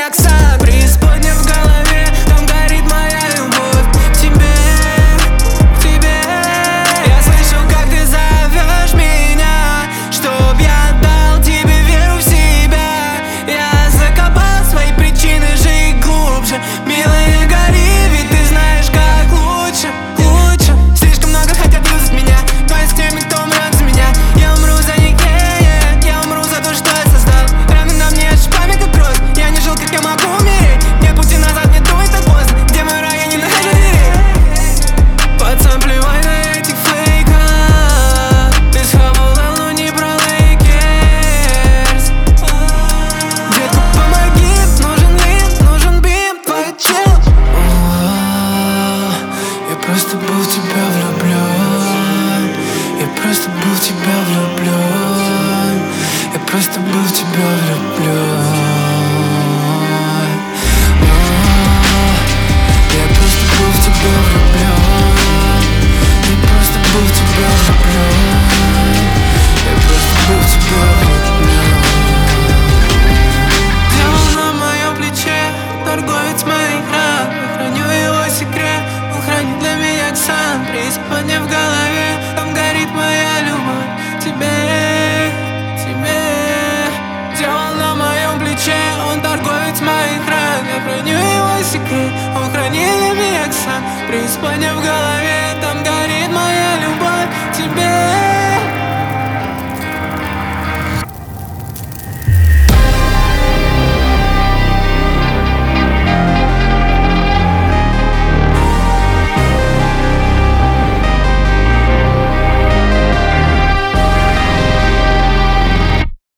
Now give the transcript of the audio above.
Оксан. Преисподня в голове, там горит моя любовь к тебе, к тебе. Я слышу, как ты зовешь меня, чтоб я дал тебе веру в себя. Я закопал свои причины жить глубже. Милая, гори, ведь ты знаешь, как лучше, лучше. Слишком много хотят юзать меня, но есть теми, кто умрет за меня. Я умру за них, я умру за то, что я создал. Раны на мне, аж память как кровь. Я не жил, как я могу умереть. Нет пути назад, нет думай так поздно. Где мой рай, я не нахожу дверей. Пацан, плевай на этих фейков. Ты схавал давно не про Лейкерс. Детка, помоги, нужен лин, нужен бим, твой чел. Я просто был в тебя влюблен. Я просто был в тебя влюблен. Я просто был в тебя влюблен. Я просто был в тебя влюблен. Я просто был в тебя влюблен. Я просто был в тебя влюблен. Дьявол на моем плече, торговец моих ран. Я храню его секрет, он хранит для меня Оксан. Преисподня в голове, там горит моя любовь к тебе, тебе. Дьявол на моем плече, он торговец моих ран. Я храню его секрет, он хранит для меня Оксан. Преисподня в голове,